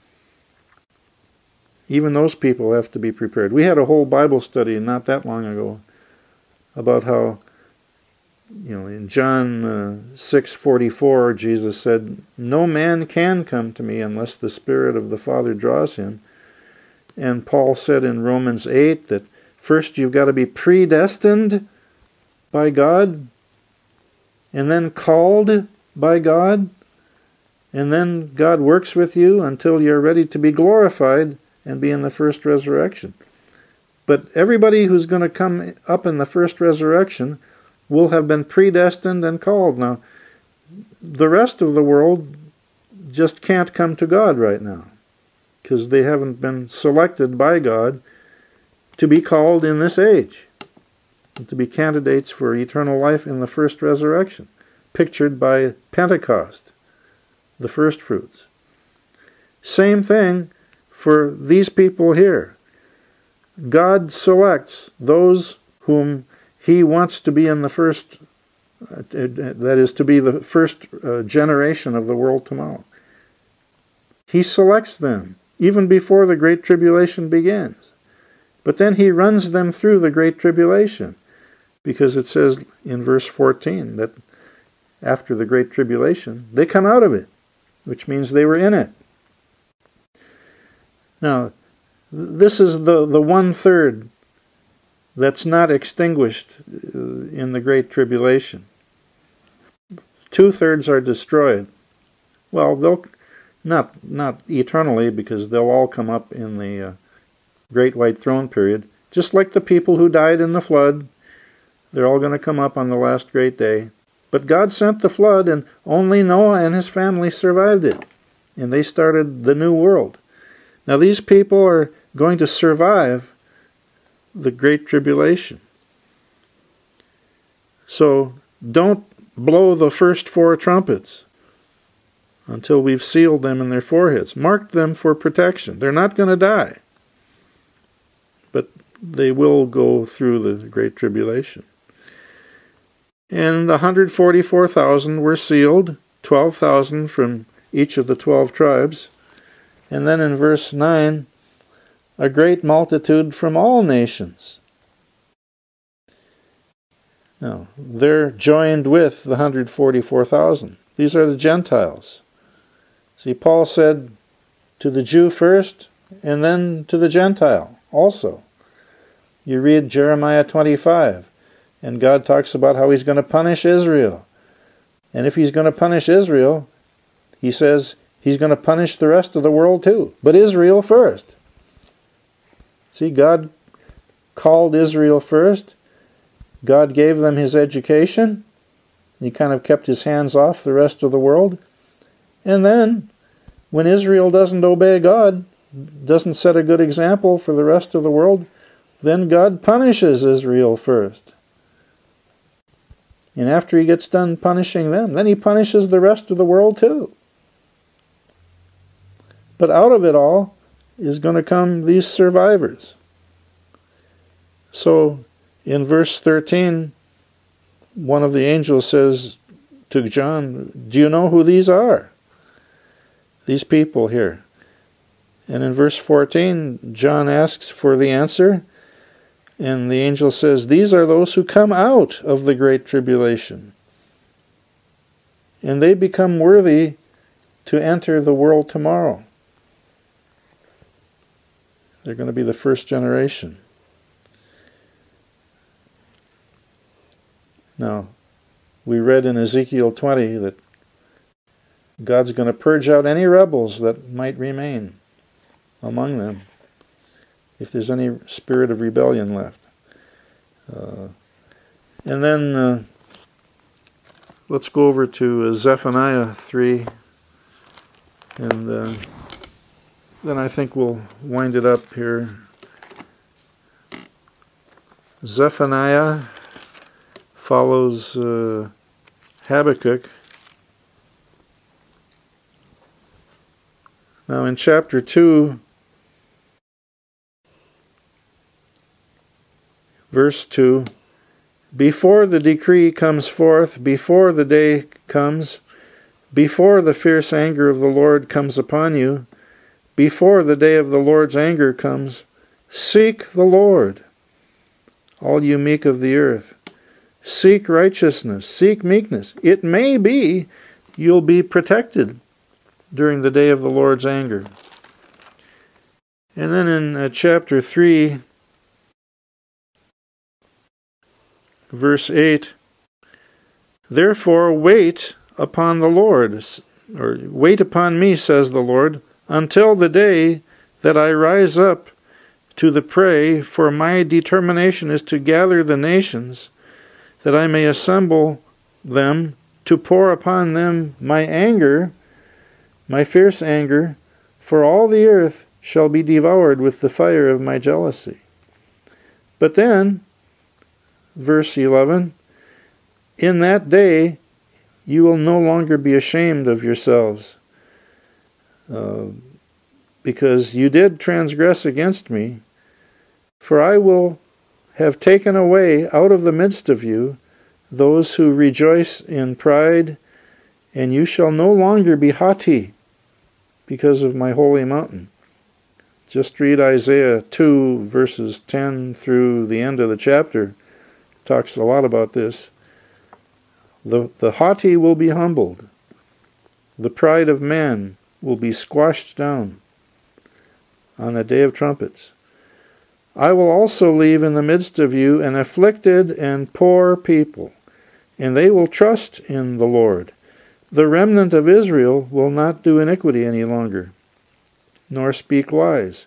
Even those people have to be prepared. We had a whole Bible study not that long ago about how, you know, in John uh, six forty-four, Jesus said, no man can come to me unless the Spirit of the Father draws him. And Paul said in Romans eight that first you've got to be predestined by God and then called by God. and then God works with you until you're ready to be glorified and be in the first resurrection. But everybody who's going to come up in the first resurrection will have been predestined and called. Now, the rest of the world just can't come to God right now, because they haven't been selected by God to be called in this age, and to be candidates for eternal life in the first resurrection, pictured by Pentecost, the first fruits. Same thing for these people here. God selects those whom He wants to be in the first, uh, that is, to be the first uh, generation of the world tomorrow. He selects them even before the Great Tribulation begins. But then He runs them through the Great Tribulation, because it says in verse fourteen that after the Great Tribulation, they come out of it, which means they were in it. Now, this is the, the one-third that's not extinguished in the Great Tribulation. Two-thirds are destroyed. Well, they'll not not eternally, because they'll all come up in the uh, Great White Throne period, just like the people who died in the flood. They're all going to come up on the last great day. But God sent the flood, and only Noah and his family survived it, and they started the new world. Now, these people are going to survive the Great Tribulation. So don't blow the first four trumpets until we've sealed them in their foreheads. Mark them for protection. They're not going to die, but they will go through the Great Tribulation. And one hundred forty-four thousand were sealed, twelve thousand from each of the twelve tribes. And then in verse nine, a great multitude from all nations. Now, they're joined with the one hundred forty-four thousand. These are the Gentiles. See, Paul said to the Jew first, and then to the Gentile also. You read Jeremiah twenty-five, and God talks about how He's going to punish Israel. And if He's going to punish Israel, He says He's going to punish the rest of the world too, but Israel first. See, God called Israel first. God gave them His education. He kind of kept His hands off the rest of the world. And then, when Israel doesn't obey God, doesn't set a good example for the rest of the world, then God punishes Israel first. And after He gets done punishing them, then He punishes the rest of the world too. But out of it all is going to come these survivors. So, in verse thirteen, one of the angels says to John, do you know who these are? These people here. And in verse fourteen, John asks for the answer, and the angel says, these are those who come out of the Great Tribulation, and they become worthy to enter the world tomorrow. They're going to be the first generation. Now, we read in Ezekiel twenty that God's going to purge out any rebels that might remain among them, if there's any spirit of rebellion left. Uh, and then uh, let's go over to uh, Zephaniah three, and uh, then I think we'll wind it up here. Zephaniah follows uh, Habakkuk. Now in chapter two, verse two, before the decree comes forth, before the day comes, before the fierce anger of the Lord comes upon you, before the day of the Lord's anger comes, seek the Lord, all you meek of the earth. Seek righteousness, seek meekness. It may be you'll be protected during the day of the Lord's anger. And then in uh, chapter three, verse eight, therefore wait upon the Lord. or wait upon me, says the Lord, until the day that I rise up to the prey, for my determination is to gather the nations, that I may assemble them, to pour upon them my anger, my fierce anger, for all the earth shall be devoured with the fire of my jealousy. But then, verse eleven, in that day you will no longer be ashamed of yourselves, uh, because you did transgress against me, for I will have taken away out of the midst of you those who rejoice in pride, and you shall no longer be haughty because of my holy mountain. Just read Isaiah two, verses ten through the end of the chapter. It talks a lot about this. The, the haughty will be humbled. The pride of man will be squashed down on the day of trumpets. I will also leave in the midst of you an afflicted and poor people, and they will trust in the Lord. The remnant of Israel will not do iniquity any longer, nor speak lies.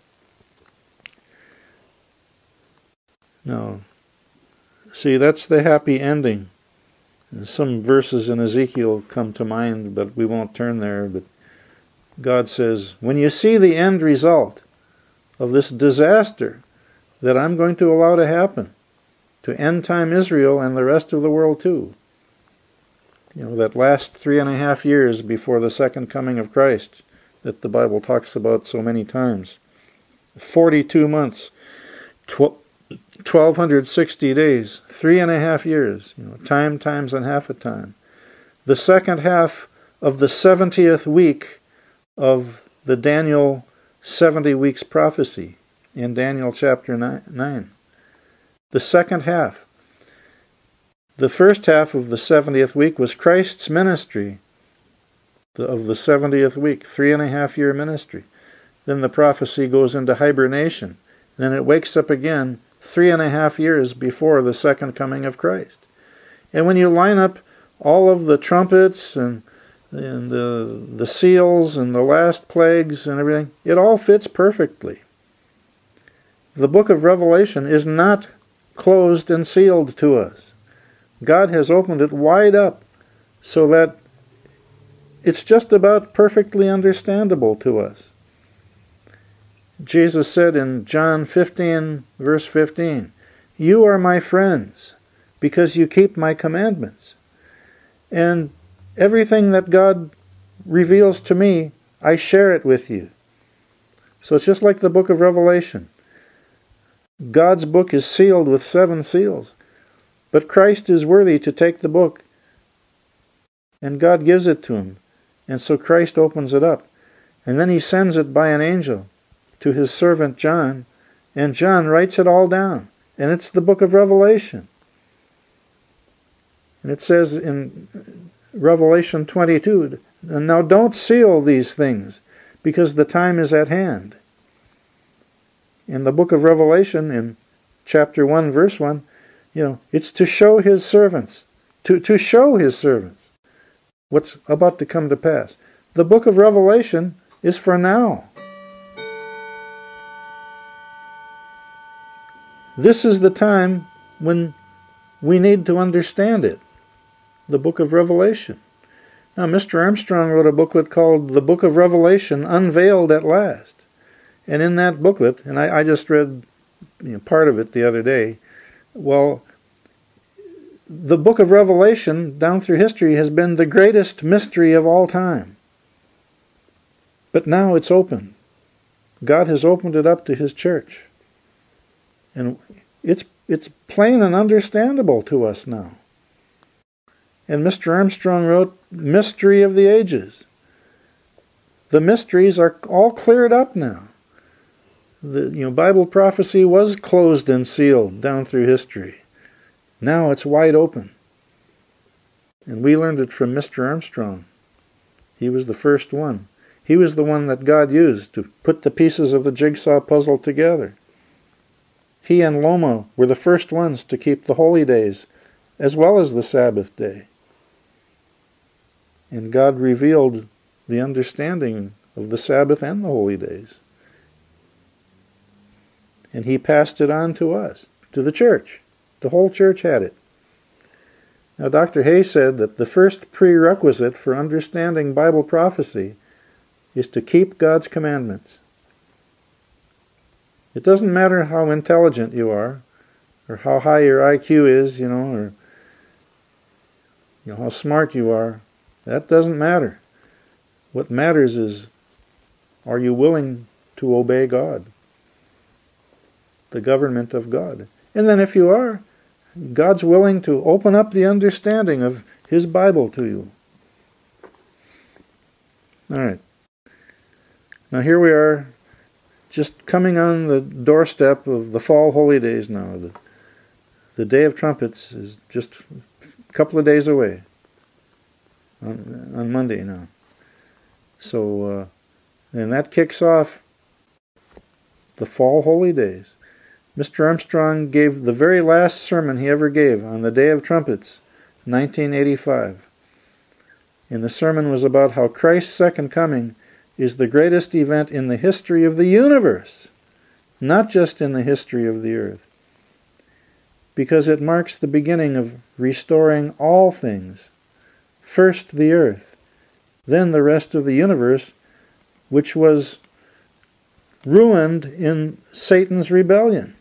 No. See, that's the happy ending. Some verses in Ezekiel come to mind, but we won't turn there. But God says, when you see the end result of this disaster that I'm going to allow to happen to end time Israel and the rest of the world too, you know, that last three and a half years before the second coming of Christ that the Bible talks about so many times, forty-two months, twelve hundred sixty days, three and a half years, you know, time times and half a time. The second half of the seventieth week of the Daniel seventy weeks prophecy in Daniel chapter nine. The second half. The first half of the seventieth week was Christ's ministry of the seventieth week, three and a half year ministry. Then the prophecy goes into hibernation. Then it wakes up again three and a half years before the second coming of Christ. And when you line up all of the trumpets and and the, the seals and the last plagues and everything, it all fits perfectly. The book of Revelation is not closed and sealed to us. God has opened it wide up so that it's just about perfectly understandable to us. Jesus said in John fifteen, verse fifteen, "You are my friends because you keep my commandments." And everything that God reveals to me, I share it with you. So it's just like the book of Revelation. God's book is sealed with seven seals. But Christ is worthy to take the book, and God gives it to him. And so Christ opens it up. And then he sends it by an angel to his servant John, and John writes it all down. And it's the book of Revelation. And it says in Revelation twenty-two, "Now don't seal these things, because the time is at hand." In the book of Revelation, in chapter one, verse one, you know, it's to show his servants, to, to show his servants what's about to come to pass. The book of Revelation is for now. This is the time when we need to understand it, the book of Revelation. Now, Mister Armstrong wrote a booklet called The Book of Revelation Unveiled at Last. And in that booklet, and I, I just read you know, part of it the other day, well, the book of Revelation down through history has been the greatest mystery of all time. But now it's open. God has opened it up to his church. And it's it's plain and understandable to us now. And Mister Armstrong wrote, Mystery of the Ages. The mysteries are all cleared up now. The you know Bible prophecy was closed and sealed down through history. Now it's wide open. And we learned it from Mister Armstrong. He was the first one. He was the one that God used to put the pieces of the jigsaw puzzle together. He and Loma were the first ones to keep the holy days as well as the Sabbath day. And God revealed the understanding of the Sabbath and the holy days. And he passed it on to us, to the church. The whole church had it. Now, Doctor Hay said that the first prerequisite for understanding Bible prophecy is to keep God's commandments. It doesn't matter how intelligent you are, or how high your I Q is, you know, or you know, how smart you are. That doesn't matter. What matters is, are you willing to obey God, the government of God? And then if you are, God's willing to open up the understanding of His Bible to you. All right. Now here we are, just coming on the doorstep of the fall holy days now. The, the Day of Trumpets is just a couple of days away, on, on Monday now. So, uh, and that kicks off the fall holy days. Mister Armstrong gave the very last sermon he ever gave on the Day of Trumpets, nineteen eighty-five. And the sermon was about how Christ's second coming is the greatest event in the history of the universe, not just in the history of the earth, because it marks the beginning of restoring all things. First the earth, then the rest of the universe, which was ruined in Satan's rebellion.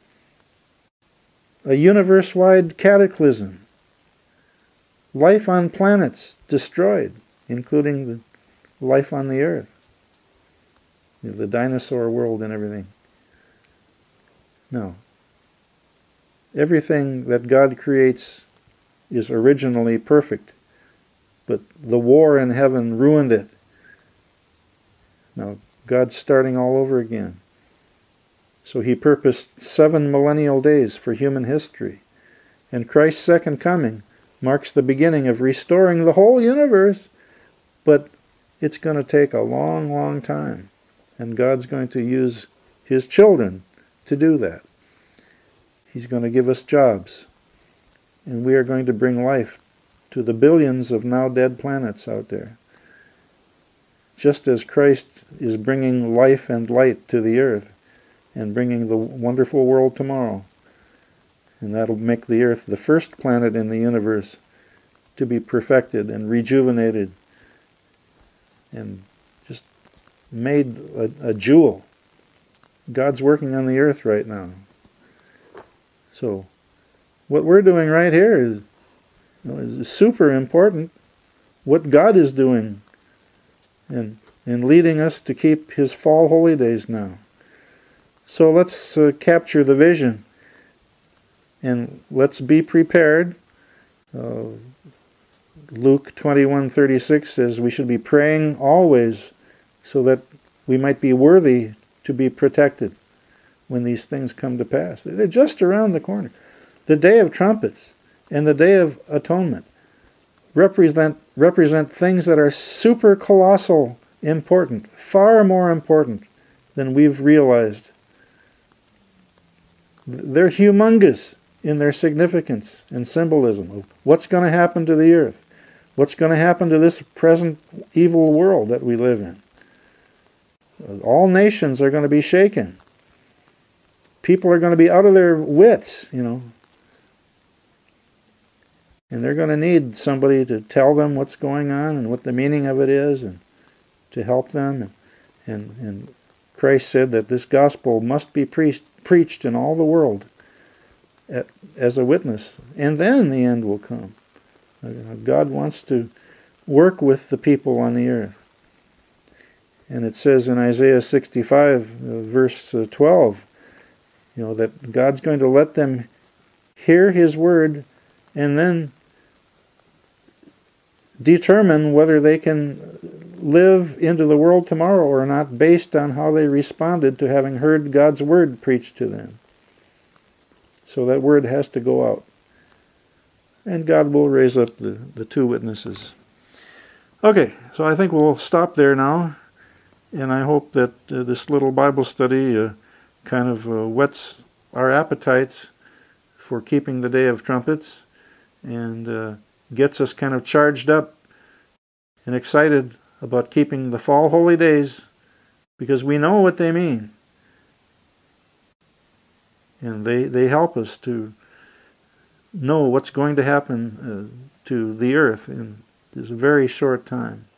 A universe-wide cataclysm. Life on planets destroyed, including the life on the earth. The dinosaur world and everything. No. Everything that God creates is originally perfect, but the war in heaven ruined it. Now, God's starting all over again. So He purposed seven millennial days for human history. And Christ's second coming marks the beginning of restoring the whole universe, but it's going to take a long, long time. And God's going to use His children to do that. He's going to give us jobs. And we are going to bring life to the billions of now dead planets out there. Just as Christ is bringing life and light to the earth and bringing the wonderful world tomorrow. And that'll make the earth the first planet in the universe to be perfected and rejuvenated and just made a, a jewel. God's working on the earth right now. So what we're doing right here is, you know, is super important. What God is doing and, and leading us to keep His fall holy days now. So let's uh, capture the vision and let's be prepared. Uh, Luke twenty-one thirty-six says we should be praying always so that we might be worthy to be protected when these things come to pass. They're just around the corner. The Day of Trumpets and the Day of Atonement represent represent things that are super colossal important, far more important than we've realized. They're humongous in their significance and symbolism of what's going to happen to the earth, what's going to happen to this present evil world that we live in. All nations are going to be shaken. People are going to be out of their wits, you know. And they're going to need somebody to tell them what's going on and what the meaning of it is and to help them. And, and, and Christ said that this gospel must be preached, preached in all the world at, as a witness. And then the end will come. God wants to work with the people on the earth. And it says in Isaiah sixty-five, uh, verse uh, twelve, you know, that God's going to let them hear His word and then determine whether they can live into the world tomorrow or not based on how they responded to having heard God's word preached to them. So that word has to go out. And God will raise up the, the two witnesses. Okay, so I think we'll stop there now. And I hope that uh, this little Bible study uh, kind of uh, whets our appetites for keeping the Day of Trumpets and uh, gets us kind of charged up and excited about keeping the fall holy days, because we know what they mean. And they, they help us to know what's going to happen uh, to the earth in this very short time.